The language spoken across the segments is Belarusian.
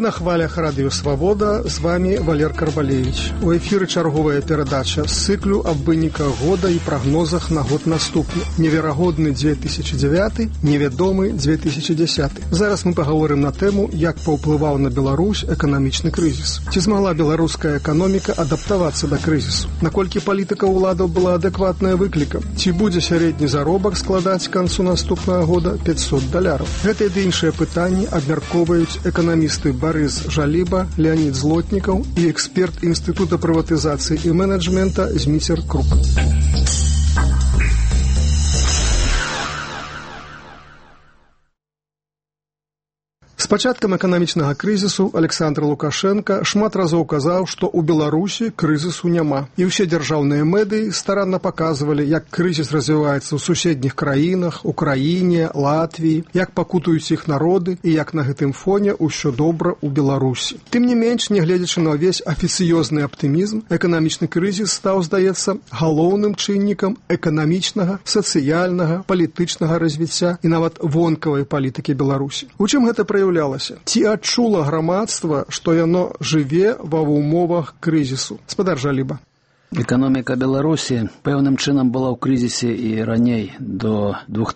на хвалях радыё «Свабода», з вами Валер Карбалевич. У эфіры чарговая перадача з цыклю аб выніках года і прагнозах на год наступны. Неверагодны 2009, невядомы 2010. Зараз мы паговорым на тэму, як паўплываў на Беларусь эканамічны крызіс. Ці змагла беларуская эканоміка адаптавацца да крызісу? Наколькі палітыка ўладаў была адэкватная выклікам? Ці будзе сярэдні заробак складаць к канцу наступнага года $500? Гэтыя ды іншыя пытанні абмяркоўваюць эканамісты Барыс Жаліба, Леонид Злотнікаў і эксперт Інстытута прыватызацыі і менеджмента Зміцер Крук. З пачаткам эканамічнага крызісу Александр Лукашенко шмат разоў казаў, што ў Беларусі крызісу няма. І ўсе дзяржаўныя медыі старанна паказвалі, як крызіс развіваецца ў суседніх краінах, Украіне, Латвіі, як пакутуюць іх народы і як на гэтым фоне ўсё добра ў Беларусі. Тым не менш, нягледзячы на ўвесь афіцыёзны аптымізм, эканамічны крызіс стаў, здаецца, галоўным чыннікам эканамічнага, сацыяльнага, палітычнага развіцця і нават вонкавай палітыкі Беларусі. У чым гэта праяўляецца? Ці адчула грамадства, што яно жыве ва ўмовах крызісу? Спадар Жаліба. Эканоміка Беларусі пэўным чынам была ў крызісе і раней, до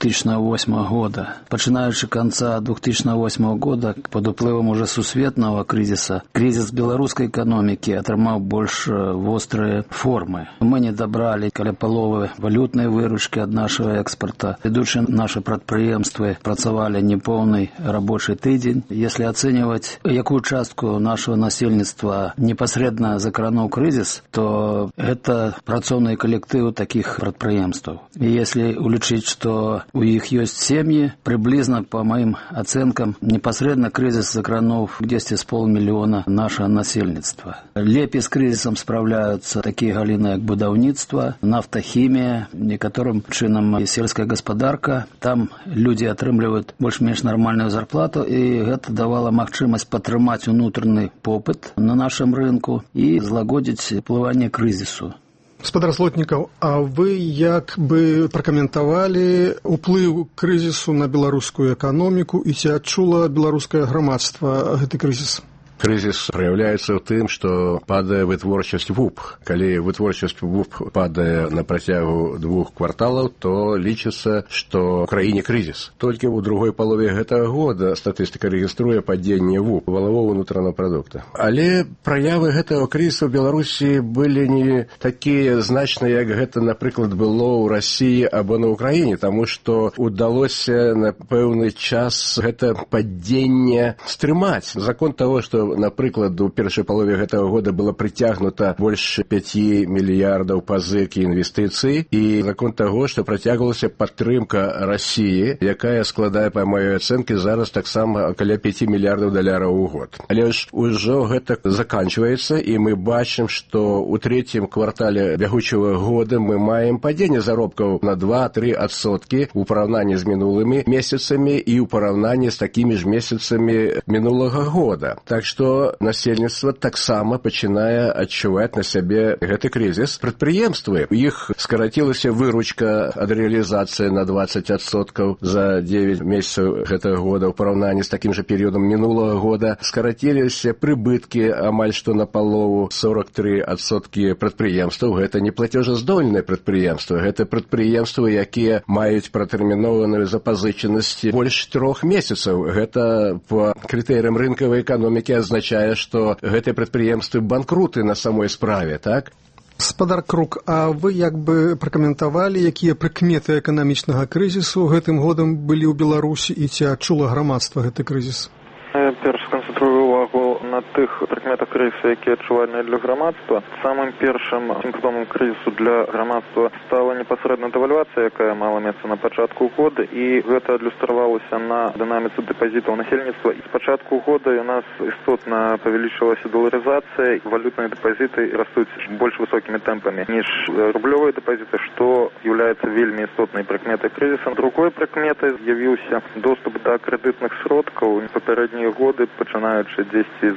2008 года. Пачынаючы канца 2008 года, пад уплывам уже сусветнага крызіса, крызіс беларускай эканомікі атрымаў больш вострыя формы. Мы не дабралі каля паловы валютнай выручкі ад нашага экспарта. Ведучы нашы прадпрыемствы працавалі непоўны рабочы тыдзень. Если ацэньваць, якую частку нашего насельніцтва непасрэдна закрануў крызіс, то гэта працоўныя калектывы такіх прадпрыемстваў. І если улічыць, што у іх ёсць сем'і, прыблізна, па маім ацэнкам, непасрэдна крызіс закрануў 10,5 мільёна нашага насельніцтва. Лепей з крызісам спраўляюцца такія галіны, як будаўніцтва, нафтахімія, некаторым чынам і сельская гаспадарка. Там людзі атрымліваюць больш-менш нармальную зарплату, і гэта давала магчымасць падтрымаць унутраны попыт на нашым рынку і злагодзіць уплыванне крызісу. Спадар Злотнікаў, а вы як бы пракаментавалі ўплыў крызісу на беларускую эканоміку і ці адчула беларускае грамадства гэты крызіс? Крызіс праяўляецца ў тым, што падае вытворчасць ВУП. Калі вытворчасць ВУП падае на працягу 2 кварталаў, то лічыцца, што ў краіне крызіс. Толькі ў другой палове гэтага года статыстыка рэгіструе падзенне ВУП, валавога ўнутранага прадукта. Але праявы гэтага крызісу ў Беларусі былі не такія значныя, як гэта, напрыклад, было ў Расіі або на Ўкраіне, таму што ўдалося на пэўны час гэта падзенне стрымаць. Закон таго, што напрыклад, у першай палове гэтага года было прыцягнута больш 5 мільярдаў пазык і інвестыцый, і закон таго, што працягвалася падтрымка Расіі, якая складае, па маёй ацэнкі, зараз таксама каля 5 мільярдаў даляраў у год. Але ж ужо гэта заканчваецца, і мы бачым, што ў трэцім квартале бягучага года мы маем падзенне заробкаў на 2-3% у параўнанні з мінулымі месяцамі і ў параўнанні з такімі ж месяцамі мінулага года. Так што насельніцтва таксама пачынае адчуваць на сябе гэты крызіс. Прадпрыемствы, у іх скарацілася выручка ад рэалізацыі на 20% за 9 месяцаў гэтага года ў параўнанні з такім жа перыядам мінулага года. Скараціліся прыбыткі амаль што на палову, 43% прадпрыемстваў. Гэта не плацежаздольныя прадпрыемствы, гэта прадпрыемствы, якія маюць пратэрмінованую запазычанасць больш 3 месяцаў. Гэта па крытэрыям рынкавай эканомікі азначае, што гэтыя прадпрыемствы банкруты на самой справе, так? Спадар Крук, а вы як бы пракаментавалі, якія прыкметы эканамічнага крызісу гэтым годам былі ў Беларусі і ці адчула грамадства гэты крызіс? Перш сканцэнтрую увагу на тых прыкметах крызісу, якія адчувальныя для грамадства. Самым першым сімптомам крызісу для грамадства стала непасрэдна дэвальвацыя, якая мала месца на пачатку года, і гэта адлюстравалася на дынаміцы дэпазітаў насельніцтва. З пачатку года у нас істотна павялічылася даларызацыя, валютныя дэпазіты растуць больш высокімі тэмпамі, ніж рублёвыя дэпазіты, што з'яўляецца вельмі істотнай прыкметай крызіса. Другой прыкметай з'явіўся доступ да крэдытных сродкаў. Папярэднія годы, пачынаючы 10 з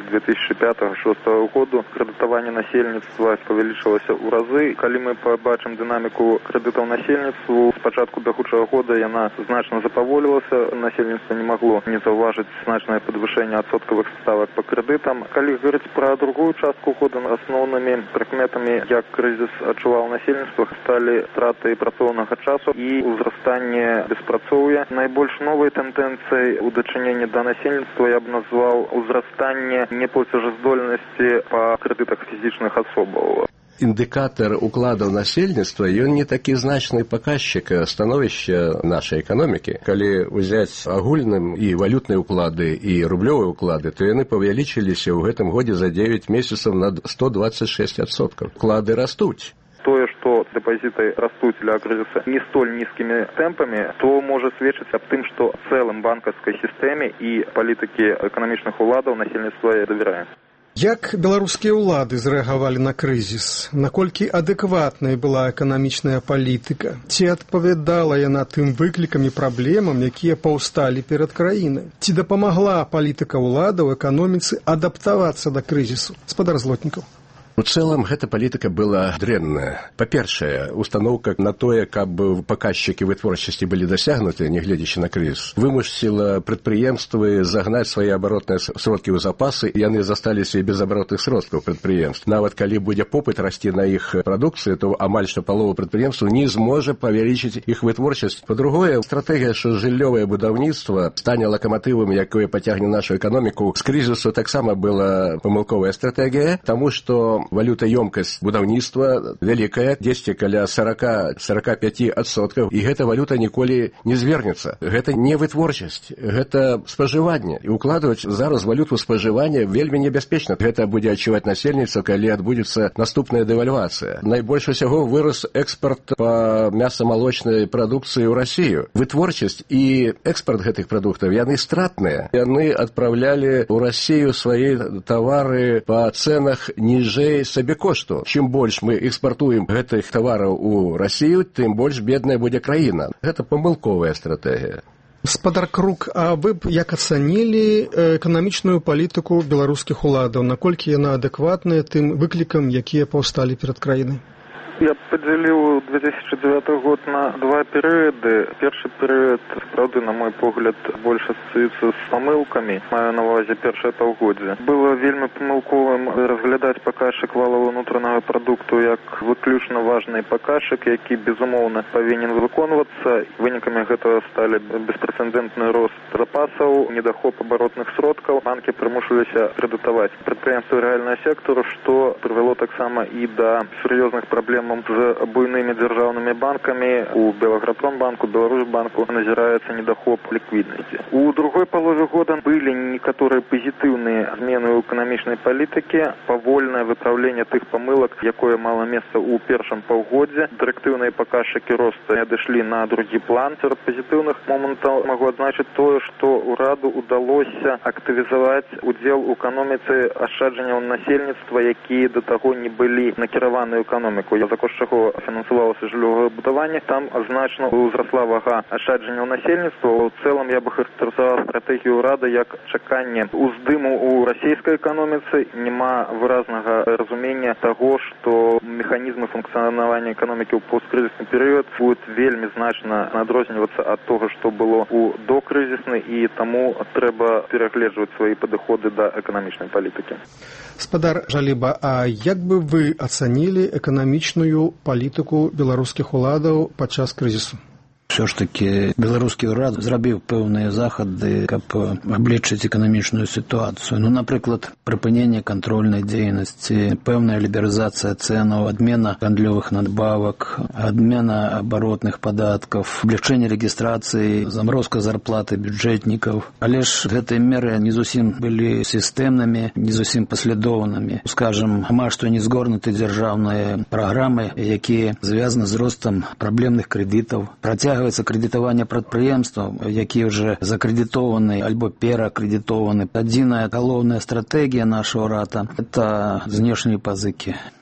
2005-2006 году крэдытаванне насельніцтва павялічылася ў разы. Калі мы пабачым дынаміку крэдытаў насельніцтву, з пачатку бягучага года яна значна запаволілася, насельніцтва не магло не заўважыць значнае падвышэнне адсоткавых ставак па крэдытам. Калі говорить про другую частку года, основными прыкметами, як кризис адчуваў насельніцтва, стали страты працоўнага часу і узрастанне беспрацоўя. Найбольш новай тэндэнцыяй у дачыненні да насельніцтва я б назваў узрастанне неплацежаздольнасці па крэдытах фізічных асобаў. Индикатор укладов насельніцтва, ён не такі значны паказчик становішча нашай эканомікі. Калі ўзяць агульным і валютныя уклады, і рублёвыя уклады, то яны павялічыліся ў гэтым годзе за 9 месяцаў на 126%. Уклады растуць. Тое, што дэпазіты растуць для крызіса не столь нізкімі тэмпамі, то можа сведчыць аб тым, што цэлым банкаўскай сістэме і палітыкі эканамічных уладаў насельніцтва давярае. Як беларускія ўлады зрэагавалі на крызіс? Наколькі адэкватнай была эканамічная палітыка? Ці адпавядала яна тым выклікам і праблемам, якія паўсталі перад краінай? Ці дапамагла палітыка ўладаў эканоміцы адаптавацца да крызісу? Спадар Злотнікаў. У цэлым гэта палітыка была дрэнная. Па-першае, установка на тое, каб паказчыкі вытворчасці былі дасягнуты, не гледзячы на крызіс, вымусіла прадпрыемствы загнаць свае абаротныя сродкі ў запасы, і яны засталіся і без абаротных сродкаў прадпрыемств. Нават калі будзе попыт расці на іх прадукцыю, то амаль што палова прадпрыемстваў не зможа павялічыць іх вытворчасць. Па-другое, стратэгія, што жыллёвае будаўніцтва стане лакаматывам, якое пацягне нашу эканоміку з крызісу, таксама была памылковая стратэгія, таму што валютаёмкасць будаўніцтва вялікая, дзесьці каля 40-45%, і гэта валюта ніколі не звернецца. Гэта не вытворчасць, гэта спажыванне. І укладваць зараз валюту спажывання вельмі небяспечна. Гэта будзе адчуваць насельніцтва, калі адбудзецца наступная дэвальвацыя. Найбольш усяго вырос экспарт па мяса-малочнай прадукцыі ў Расію. Вытворчасць і экспарт гэтых прадуктаў, яны стратныя. Яны адпраўлялі ў Расію свае тавары па цэнах ніжэй сабекошту. Чым больш мы экспартуем гэтых тавараў у Расію, тым больш бедная будзе краіна. Гэта памылковая стратэгія. Спадар Крук, а вы б як ацанілі эканамічную палітыку беларускіх уладаў? Наколькі яна адэкватная тым выклікам, якія паўсталі перад краінай? Я подзяліў 2009 год на два перыяды. Першы перыяд, правда, на мой погляд, больш асацыюецца з памылкамі. Маю на ўвазе першае паўгоддзе. Было вельмі памылковым разглядаць паказчык валовага ўнутранага прадукту як выключна важны паказчык, які, безумоўна, павінен выконвацца. Вынікамі гэтага сталі беспрэцэдэнтны рост запасаў, недахоп абаротных сродкаў. Банкі прымушваліся крэдытаваць прадпрыемствы рэальнага сектару, што прывяло таксама і да сур'ёзных праблем з буйнымі дзяржаўнымі банкамі. У Белаграпромбанку, Беларусьбанку назіраецца недахоп ліквіднасці. У другой палове года былі некаторыя пазітыўныя змены ў эканамічнай палітыкі, павольнае выпраўленне тых памылак, якое мала месца ў першым паўгоддзе. Дырэктыўныя паказчыкі росту адышлі на другі план. Сярод пазітыўных момантаў магу адзначыць тое, што ўраду ўдалося актывізаваць удзел у эканоміцы ашчаджанняў насельніцтва, якія да таго не былі накіраваны ў эканоміку. За кошт чаго фінансавалася жыллёвае будаванне, там значна ўзрасла вага ашчаджанняў насельніцтва. У цэлым я бы характарызаваў стратэгію ўрада як чаканне уздыму ў расійскай эканоміцы. Няма выразнага разумення таго, што механізмы функцыянавання эканомікі ў посткрызісны перыяд будуць вельмі значна адрознівацца ад того, што было ў докрызісны, і таму трэба перагледжваць свае падыходы да эканамічнай палітыкі. Спадар Жаліба, а як бы вы ацанілі эканамічную палітыку беларускіх уладаў падчас крызісу? Все ж таки беларускі ўрад зрабіў пэўныя захады, каб аблегчыць эканамічную сітуацыю. Ну, напрыклад, прыпыненне кантрольнай дзейнасці, пэўная лібералізацыя цэнаў, адмена гандлёвых надбавак, адмена абаротных падаткаў, аблегчэнне рэгістрацыі, заморозка зарплаты бюджэтнікаў. Але ж гэтыя меры не зусім былі сістэмнымі, не зусім паслядоўнымі. Скажам, амаль што не згорнуты дзяржаўныя праграмы, якія звязаны з ростам праблемных крэдытаў, працягваюцца крэдытаванне прадпрыемстваў, якія ўжо закрэдытованы альбо перакрэдытованы. Адзіная галоўная стратэгія нашага ўрада – это знешнія пазыкі.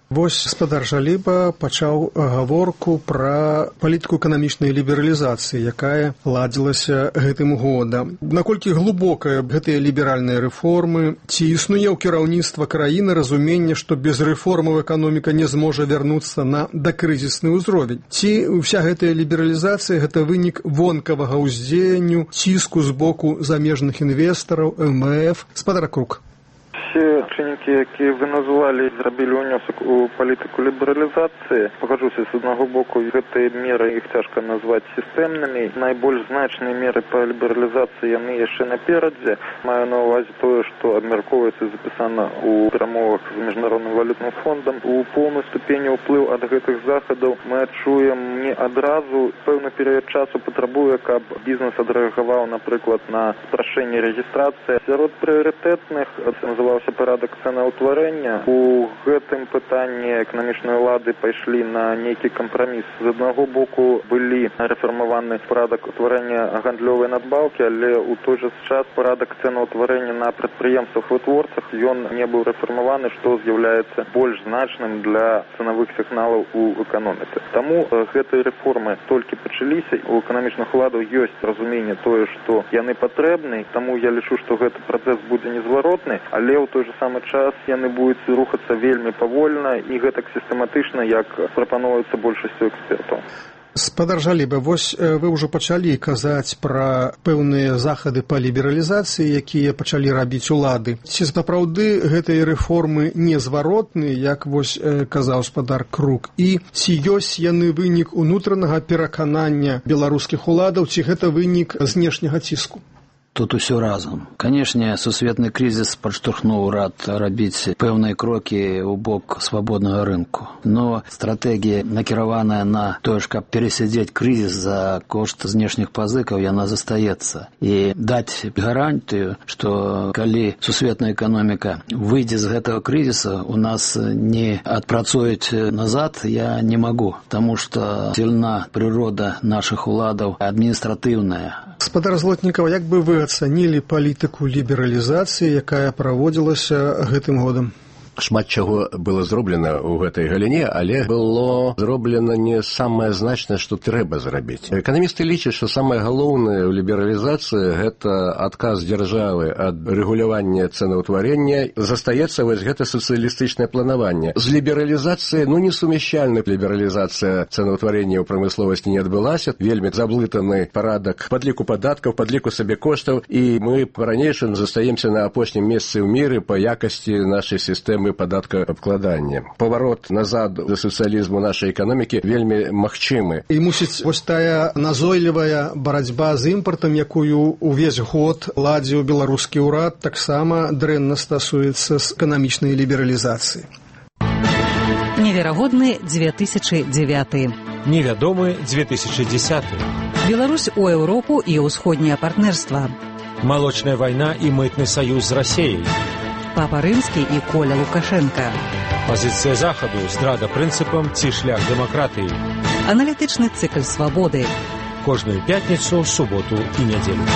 Вось гаспадар Жаліба пачаў гаворку пра палітыку эканамічнай лібералізацыі, якая ладзілася гэтым годам. Наколькі глыбокая гэтыя ліберальныя рэформы, ці існуе ў кіраўніцтва краіны разуменне, што без рэформаў эканоміка не зможа вярнуцца на дакрызісны ўзровень? Ці ўся гэтая лібералізацыя – гэта вынік вонкавага ўздзеянню, ціску з боку замежных інвестараў, МВФ? Гаспадар Крук. Все чыннікі, якія вы назвалі, зрабілі ўнёсак у палітыку лібералізацыі. Пагаджуся, з аднаго боку, гэтыя меры, іх цяжка назваць сістэмнымі. Найбольш значныя меры па лібералізацыі яны яшчэ наперадзе. Маю на ўвазе тое, што абмяркоўваецца і запісана ў перамовах з Міжнародным валютным фондам. У поўнай ступені ўплыў ад гэтых захадаў мы адчуем не адразу. Пэўны перыяд часу патрабуе, каб бізнес адрэагаваў, напрыклад, на спрашчэнне рэгістрацыі. Сярод прыярытэтных называўся парадак цэнаўтварэння. У гэтым пытанні эканамічныя ўлады пайшлі на нейкі кампраміс. З аднаго боку былі рэфармаваны парадак утварэння гандлёвай надбаўкі, але ў той жа час парадак цэнаўтварэння на прадпрыемствах-вытворцах ён не быў рэфармаваны, што з'яўляецца больш значным для цэнавых сігналаў у эканоміцы. Таму гэтыя рэформы толькі пачаліся. У эканамічных уладаў ёсць разуменне тое, што яны патрэбны, таму я лічу, што гэты працэс будзе незваротны, але ў той жа самы час яны будуць рухацца вельмі павольна і гэтак сістэматычна, як прапановваецца большасцю экспертаў. Гаспадар Жаліба, вось вы ўжо пачалі казаць пра пэўныя захады па лібералізацыі, якія пачалі рабіць улады. Ці сапраўды гэтыя рэформы незваротныя, як вось казаў гаспадар Крук, і ці ёсць яны вынік унутранага пераканання беларускіх уладаў, ці гэта вынік знешняга ціску? Тут усё разам. Канешне, сусветны крызіс падштурхнуў урад рабіць пэўныя крокі ў бок свабоднага рынку. Но стратэгія, накіраваная на тое ж, каб перасядзець крызіс за кошт знешніх пазыкаў, яна застаецца. І даць гарантыю, што калі сусветная эканоміка выйдзе з гэтага крызіса, у нас не адпрацуюць назад, я не магу, таму што сильна прырода нашых уладаў адміністратыўная. Гаспадар Злотнікаў, як бы вы ацанілі палітыку лібералізацыі, якая праводзілася гэтым годам? Шмат чаго было зроблена ў гэтай галіне, але было зроблена не самае значнае, што трэба зрабіць. Эканамісты лічаць, што самае галоўнае ў лібералізацыі – гэта адказ дзяржавы ад рэгулявання цэнаўтварэння. Застаецца вось гэта сацыялістычнае планаванне. З лібералізацыяй, несумяшчальна лібералізацыя цэнаўтварэння ў прамысловасці не адбылася. Вельмі заблытаны парадак падліку падаткаў, падліку сабекоштаў, і мы па-ранейшаму застаемся на апошнім месцы ў міры па якасці нашай сістэмы падаткаабкладання. Паварот назад да сацыялізму нашай эканомікі вельмі магчымы. І мусіць вось тая назойлівая барацьба з імпартам, якую ўвесь год ладзіў беларускі ўрад, таксама дрэнна стасуецца з эканамічнай лібералізацыі. Неверагодны 2009. Невядомы 2010. Беларусь у Еўропу і ўсходняе партнерства. Малочная вайна і мытны саюз з Расіяй. Папа Рымскі і Коля Лукашенка. Пазіцыя Захаду, здрада прынцыпам ці шлях дэмакратыі. Аналітычны цыкл свабоды. Кожную пятніцу, суботу і нядзелю.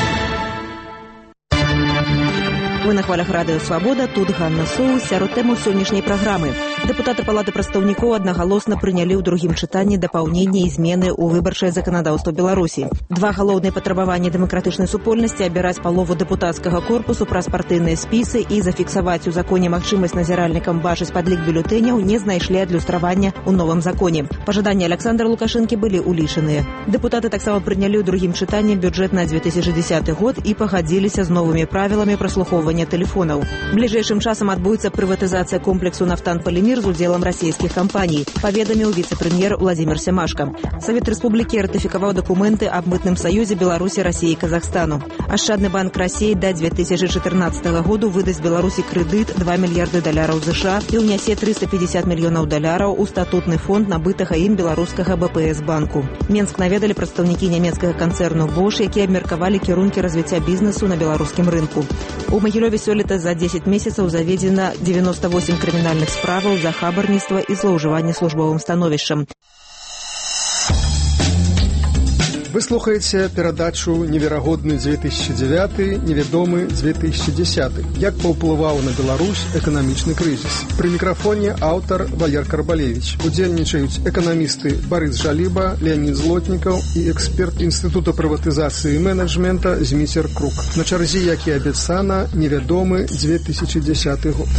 Вы на хвалях радыё «Свабода», тут Ганна Соус, сярод тэмаў сённяшняй праграмы. Дэпутаты Палаты прадстаўнікоў аднагалосна прынялі ў другім чытанні дапаўненні і змены ў выбарчае заканадаўства Беларусі. Два галоўныя патрабаванні дэмакратычнай супольнасці абіраць палову дэпутацкага корпусу праз партыйныя спісы і зафіксаваць у законе магчымасць назіральнікам бачыць падлік бюлетэняў не знайшлі адлюстравання ў новым законе. Пажаданні Александра Лукашэнкі былі улічаныя. Дэпутаты таксама прынялі ў другім чытанні бюджэт на 2010 год і пагадзіліся з новымі правіламі праслухоўвання тэлефонаў. Бліжэйшым часам адбудзецца прыватызацыя комплексу «Нафтан-Полимир» з удзелам расійскіх кампаній, паведаміў віцэ-прэм'ер Владзімір Семашка. Савет Рэспублікі ратыфікаваў дакументы аб мытным саюзе Беларусі, Расіі і Казахстану. Ашчадны банк Расіі да 2014 году выдасць Беларусі крэдыт $2 мільярды США і ўнясе $350 мільёнаў у статутны фонд набытага ім беларускага БПС банку. Менск наведалі прадстаўнікі нямецкага канцэрну Bosch, якія абмеркавалі кірункі развіцця бізнесу на беларускім рынку. У Магілёве сёлета за 10 месяцаў заведзена 98 крымінальных справаў за хабарніцтва і злоўжыванне службовым становішчам. Вы Вы слухаеце перадачу «Неверагодны 2009, невядомы 2010». Як паўплываў на Беларусь эканамічны крызіс. Пры мікрафоне аўтар Валер Карбалевіч. Удзельнічаюць эканамісты Барыс Жаліба, Леонид Злотнікаў і эксперт Інстытута прыватызацыі і менеджмента Зміцер Крук. На чарзе, як і абяцана, невядомы 2010 год.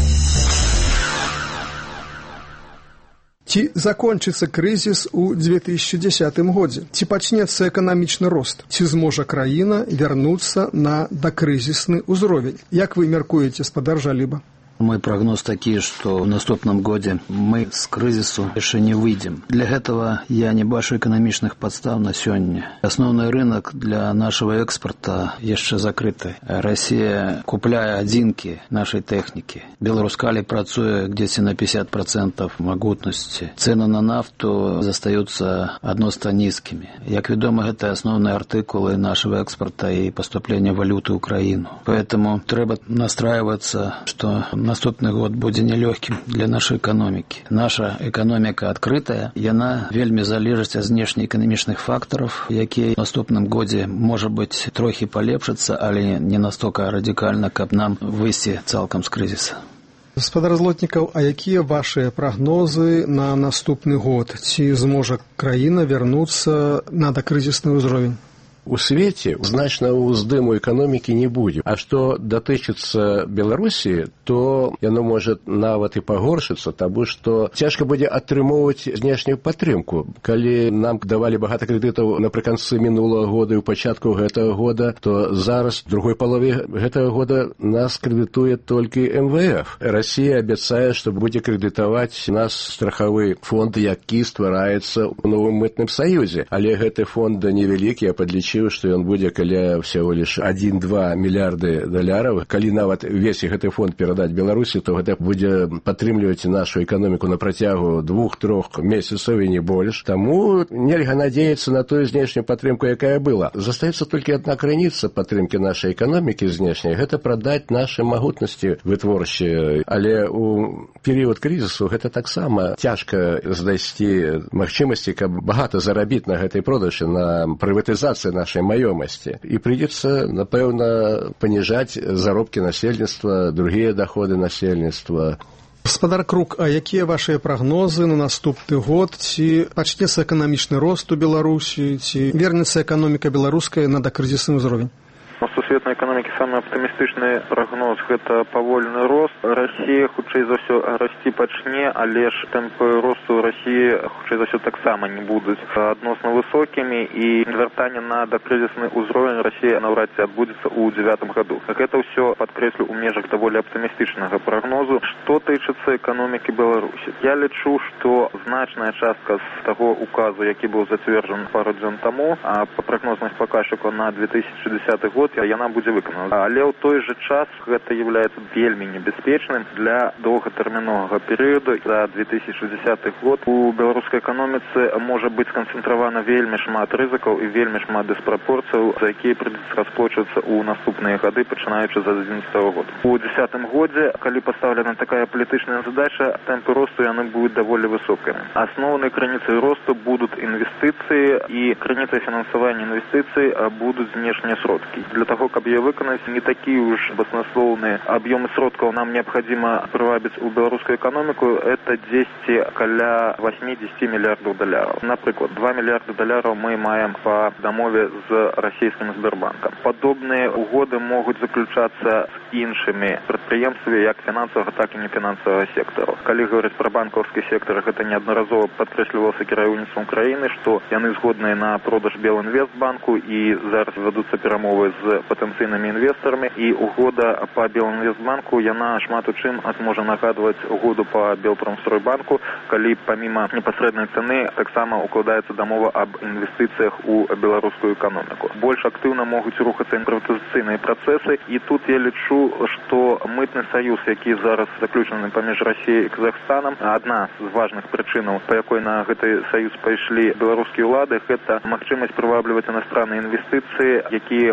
Ці закончыцца крызіс у 2010 годзе? Ці пачнецца эканамічны рост? Ці зможа краіна вярнуцца на дакрызісны ўзровень? Як вы мяркуеце, спадар Жаліба? Мой прогноз такі, што ў наступным годзе мы з крызісу яшчэ не выйдзем. Для гэтага я не бачу эканамічных падстаў на сёння. Асноўны рынок для нашага экспарта яшчэ закрыты. Расія купляе адзінкі нашай тэхнікі. Беларускалі працуе дзесьці на 50% магутнасці. Цэны на нафту застаюцца адносна нізкімі. Як вядома, гэта асноўныя артыкулы нашага экспарта і паступлення валюты ў краіну. Поэтому трэба настраиваться, што наступны год будзе нелёгкім для нашай эканомікі. Наша эканоміка адкрытая, яна вельмі залежыць ад знешнеэканамічных фактараў, якія ў наступным годзе, можа быць, трохі палепшацца, але не настолько радыкальна, каб нам выйсці цалкам з крызіса. Гаспадар Злотнікаў, а якія вашыя прагнозы на наступны год? Ці зможа краіна вярнуцца на дакрызісны ўзровень? У свеце значнага ўздыму эканомікі не будзе. А што датычыцца Беларусі, то яно можа нават і пагоршыцца, таму што цяжка будзе атрымоўваць знешнюю падтрымку. Калі нам давалі багата крэдытаў напрыканцы мінулага года і ў пачатку гэтага года, то зараз, в другой палове гэтага года, нас крэдытуе толькі МВФ. Расія абяцае, што будзе крэдытаваць нас страхавы фонд, які ствараецца ў новым мытным саюзе. Але гэты фонд невялікі, я падлічыў, што ён будзе каля всего лишь 1-2 мільярды долараў. Калі нават весь гэты фонд перадаць Беларусі, то гэта будзе падтрымліваць нашу эканоміку на працягу 2-3 месяцаў і не больш. Таму нельга надеяцца на тую знешнюю падтрымку, якая была. Застаецца толькі адна крыніца падтрымкі нашай эканомікі знешняй, гэта прадаць нашы магутнасці вытворчыя. Але у перыяд крызісу гэта таксама цяжка знайсці магчымасці, каб багата зарабіць на гэтай продажы, на прыватызацыі нашей маёмасці. І придется, напэўна, паніжаць заробкі насельніцтва, другія доходы насельніцтва. Гаспадар Крук, а якія вашыя прагнозы на наступны год? Ці пачнецца эканамічны рост у Беларусі, ці вернецца эканоміка беларуская на дакрызісны ўзровень? У сусветнай эканомікі самы аптымістычны прагноз – гэта павольны рост. Расія, хутчэй за ўсё, расці пачне, але ж тэмпы росту Расіі, хутчэй за ўсё, таксама не будуць адносна высокімі, і вяртанне на дакрызісны ўзровень Расіі наўрад ці адбудзецца ў 2009 году. Гэта ўсё, падкрэслю, у межах даволі аптымістычнага прагнозу. Што тычыцца эканомікі Беларусі? Я лічу, што значная частка з таго указу, які быў зацверджаны пару дзён таму, а па прагнознасць паказчыку на 2010 год, яна будзе выканана. Але ў той жа час гэта з'яўляецца вельмі небяспечным для доўгатэрміновага перыяду. За 2060 год у беларускай эканоміцы можа быць сканцэнтравана вельмі шмат рызыкаў і вельмі шмат дыспрапорцыяў, за якія прыйдзецца расплочвацца ў наступныя гады, пачынаючы з 2011 года. У 2010 годзе, калі пастаўлена такая палітычная задача, тэмпы росту яны будуць даволі высокімі. Асноўнай крыніцай росту будуць інвестыцыі, і крыніцай фінансавання інвестыцый будуць знешнія сродкі. Для того, каб яе выканаць, не такі уж баснослоўныя аб'ёмы сродкаў нам неабходимо прывабіць у беларускую эканоміку. Это дзесьці каля 80 мільярдаў долараў. Напрыклад, 2 мільярды долараў мы маем па дамове з расійскім Сбербанкам. Падобныя угоды могуць заключацца з іншымі прадпрыемствамі як фінансавага, так і нефінансавага сектару. Калі говорыць пра банкаўскі сектар, гэта неаднаразова падкрэслівалася кіраўніцтвам краіны, што яны згодныя на продаж Белінвестбанку, і зараз вядуцца перамовы з патэнцыйнымі інвестарамі, і угода па Белінвестбанку, яна шмат у чым можа нагадваць угоду па Белпромстройбанку, калі паміма непасрэднай цэны таксама укладаецца дамова аб інвестыцыях у беларускую эканоміку. Больш актыўна могуць рухацца інвестыцыйныя працэсы, і тут я лічу, што мытны саюз, які зараз заключаны паміж Расіяй і Казахстанам, адна з важных прычынаў, па якой на гэты саюз пайшлі беларускія ўлады, гэта магчымасць прывабліваць іностранныя інвестыцыі, якія могуць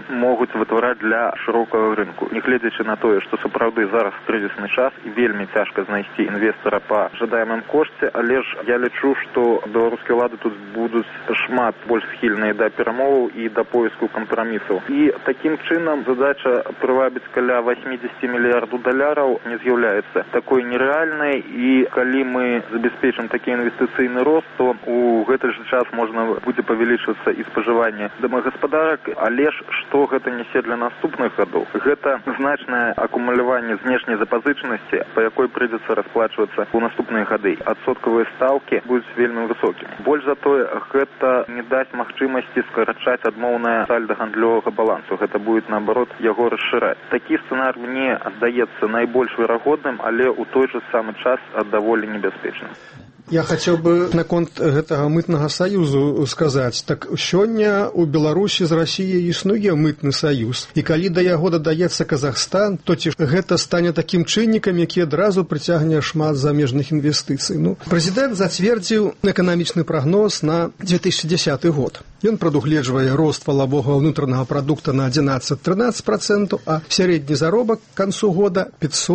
могуць вытвараць для шырокага рынку. Нягледзячы на тое, што сапраўды зараз крызісны час і вельмі цяжка знайсці інвестара па жадаемым кошце, але ж я лічу, што беларускія ўлады тут будуць шмат больш схільныя да перамоваў і да поіску кампрамісаў. І такім чынам задача прывабіць каля 80 мільярдаў даляраў не з'яўляецца такой нерэальнай, і калі мы забяспечым такі інвестыцыйны рост, то у гэты ж час можна будзе павялічвацца і спажыванне домагаспадарак, але ж што гэта нясе для наступных гадоў? Гэта значнае акумуляванне знешняй запазычанасці, па якой прыйдзецца расплачвацца ў наступныя гады. Адсоткавыя стаўкі будуць вельмі высокімі. Больш за тое, гэта не дасць магчымасці скарачаць адмоўнае сальда гандлёвага балансу. Гэта будет, наоборот, яго расшыраць. Такі сцэнар мне здаецца найбольш верагодным, але ў той жа самы час даволі небяспечным. Я хацеў бы наконт гэтага мытнага саюзу сказаць. Так сёння ў Беларусі з Расіяй існуе мытны саюз. І калі да яго дадаецца Казахстан, то ці гэта стане такім чыннікам, які адразу прыцягне шмат замежных інвестыцый. Прэзідэнт зацвердзіў эканамічны прагноз на 2010 год. Ён прадугледжвае рост валавога ўнутранага прадукта на 11-13%, а сярэдні заробак к канцу года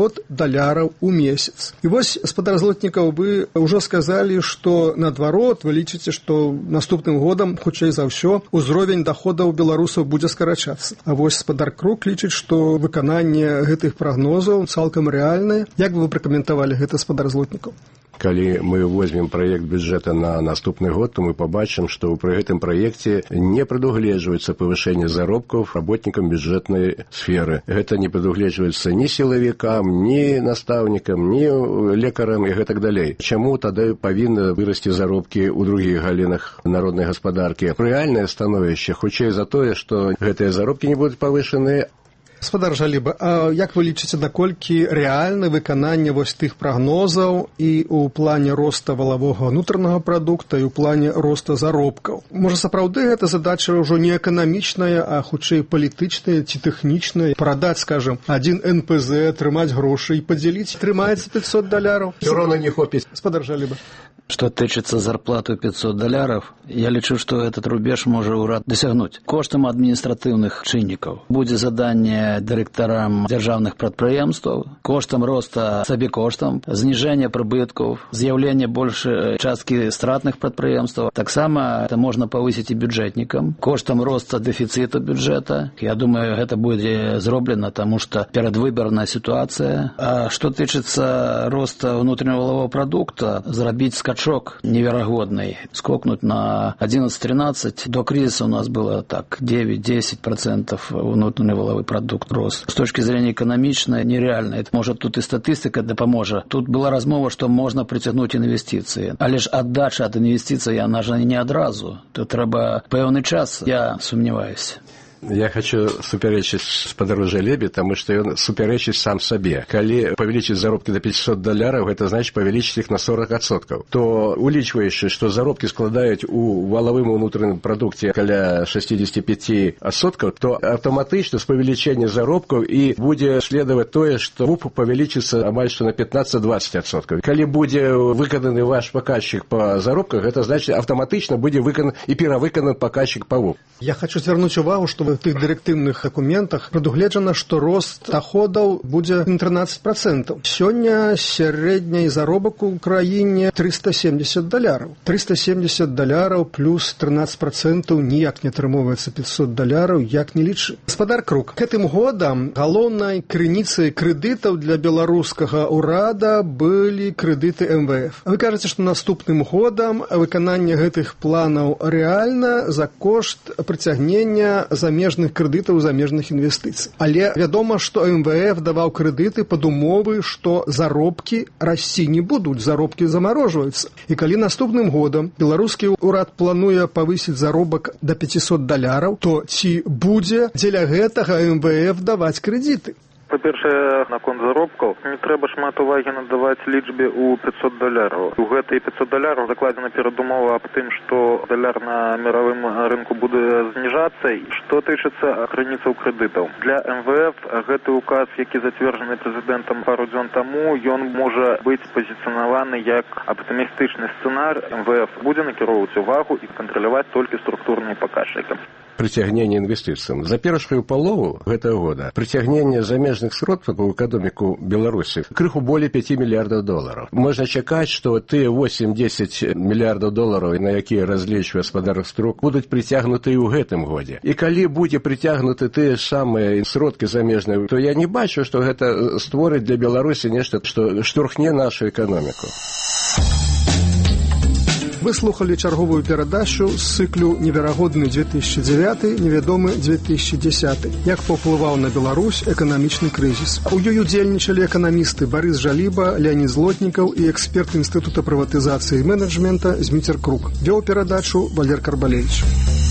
$500 у месяц. І вось, спадар Злотнікаў, вы ўжо сказалі, што наадварот, вы лічыце, што наступным годам, хутчэй за ўсё, узровень даходаў беларусаў будзе скарачацца. А вось спадар Крук лічыць, што выкананне гэтых прагнозаў цалкам рэальнае. Як бы вы пракаментавалі гэта, спадар Злотнікаў? Калі мы возьмем праект бюджэта на наступны год, то мы пабачым, што пры гэтым праекце не прадугледжваецца павышэнне заробкаў работнікам бюджэтнай сферы. Гэта не прадугледжваецца ні сілавікам, ні настаўнікам, ні лекарам і гэтак далей. Чаму тады павінны вырасці заробкі ў другіх галінах народнай гаспадаркі? Рэальнае становішча хутчэй за тое, што гэтыя заробкі не будуць павышаныя. Спадар Жаліба, а як вы лічыце, наколькі рэальна выкананне вось тых прагнозаў і ў плане роста валавога ўнутранага прадукта, і ў плане роста заробкаў? Можа, сапраўды гэта задача ўжо не эканамічная, а хутчэй палітычная ці тэхнічная? Прадаць, скажам, адзін НПЗ, атрымаць грошы і падзяліць, трымаецца $500? Всё роўна не хопіць. Спадар Жаліба. Что тычыцца зарплату $500, я лічу, што этот рубеж можа ўрад дасягнуць. Коштам адміністратыўных чыннікаў будзе заданне дырэктарам дзяржаўных прадпрыемстваў, коштам роста сабекоштам, зніжэнне прыбыткаў, з'яўленне большай часткі стратных прадпрыемстваў. Таксама это можна павысіць і бюджэтнікам, коштам роста дэфіцыту бюджэта. Я думаю, гэта будзе зроблена, таму што перадвыбарная сітуацыя. А што тычыцца роста ўнутранага валавога прадукта, зрабіць скачок неверагодный, скокнуть на 11-13. До кризиса у нас было так 9-10% внутренний валовый продукт рос. С точки зрения экономичной нереально. Это может тут и статистика допоможет. Тут была размова, что можно притягнуть инвестиции. А лишь отдача от инвестиций, она же не одразу. Тут треба певний час, я сумніваюсь. Я хочу супярэчыць спадару Жалебе, таму што ён супярэчыць сам сабе. Калі павялічыць заробкі до $500, гэта значыць павялічыць іх на 40%. То улічваючы, што заробкі складаюць у валавым унутраным прадукце каля 65%, то аўтаматычна з павелічэння заробкаў і будзе следаваць тое, што ВУП павялічыцца амаль што на 15-20%. Калі будзе выкананы ваш паказчык па заробках, гэта значыць аўтаматычна будзе выканан і перавыканан паказчык па ВУП. Я хочу звярнуць увагу, што в тых дырэктыўных дакументах прадугледжана, што рост доходаў будзе 13%. Сёння сярэдні заробак у краіне $370. $370 плюс 13% ніяк не атрымоўваецца $500, як не лічы. Спадар Крук, гэтым годам галоўнай крыніцай крэдытаў для беларускага ўрада былі крэдыты МВФ. Вы кажаце, што наступным годам выкананне гэтых планаў рэальна за кошт прыцягнення замежных крэдытаў, замежных інвестыцый. Але вядома, што МВФ даваў крэдыты пад умовы, што заробкі расці не будуць, заробкі замарожваюцца. І калі наступным годам беларускі ўрад плануе павысіць заробак до $500, то ці будзе дзеля гэтага МВФ даваць крэдыты? Па-першае, наконт заробкаў, не трэба шмат увагі надаваць лічбе ў $500. У гэтыя $500 закладзена перадумова аб тым, што даляр на міравым рынку будзе зніжацца. Што тычыцца крыніцаў крэдытаў. Для МВФ гэты указ, які зацверджаны прэзідэнтам пару дзён таму, ён можа быць пазіцыянаваны як аптымістычны сцэнар. МВФ будзе накіроўваць увагу і кантраляваць толькі структурныя паказчыкі. прыцягнення інвестыцыям. За першую палову гэтага года прыцягнення замежных сродкаў у эканоміку Беларусі крыху болей 5 мільярдаў долараў. Можна чакаць, што тыя 8-10 мільярдаў долараў, на якія разлічвае гаспадар Струк, будуць прыцягнуты і ў гэтым годзе. І калі будзе прыцягнуты тыя самыя сродкі замежныя, то я не бачу, што гэта створыць для Беларусі нешта, што штурхне нашу эканоміку. Вы слухали чарговую перадачу з цыклю «Неверагодны 2009, невядомы 2010». Як паўплываў на Беларусь эканамічны крызіс. У ёй удзельнічалі эканамісты Барыс Жаліба, Леонід Злотнікаў і эксперт Інстытута прыватызацыі і менеджмента Зміцер Крук. Вёў перадачу Валер Карбалевич.